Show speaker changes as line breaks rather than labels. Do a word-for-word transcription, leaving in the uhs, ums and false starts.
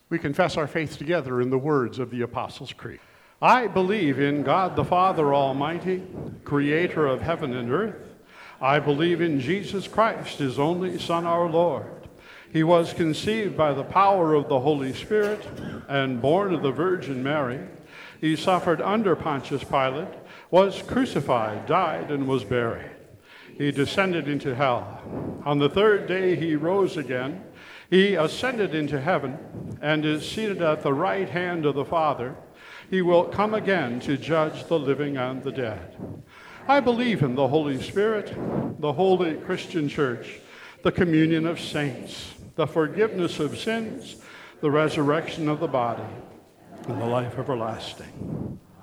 We confess our faith together in the words of the Apostles' Creed. I believe in God the Father Almighty, creator of heaven and earth. I believe in Jesus Christ, his only Son, our Lord. He was conceived by the power of the Holy Spirit and born of the Virgin Mary. He suffered under Pontius Pilate, was crucified, died, and was buried. He descended into hell. On the third day he rose again. He ascended into heaven and is seated at the right hand of the Father. He will come again to judge the living and the dead. I believe in the Holy Spirit, the holy Christian church, the communion of saints, the forgiveness of sins, the resurrection of the body, and the life everlasting.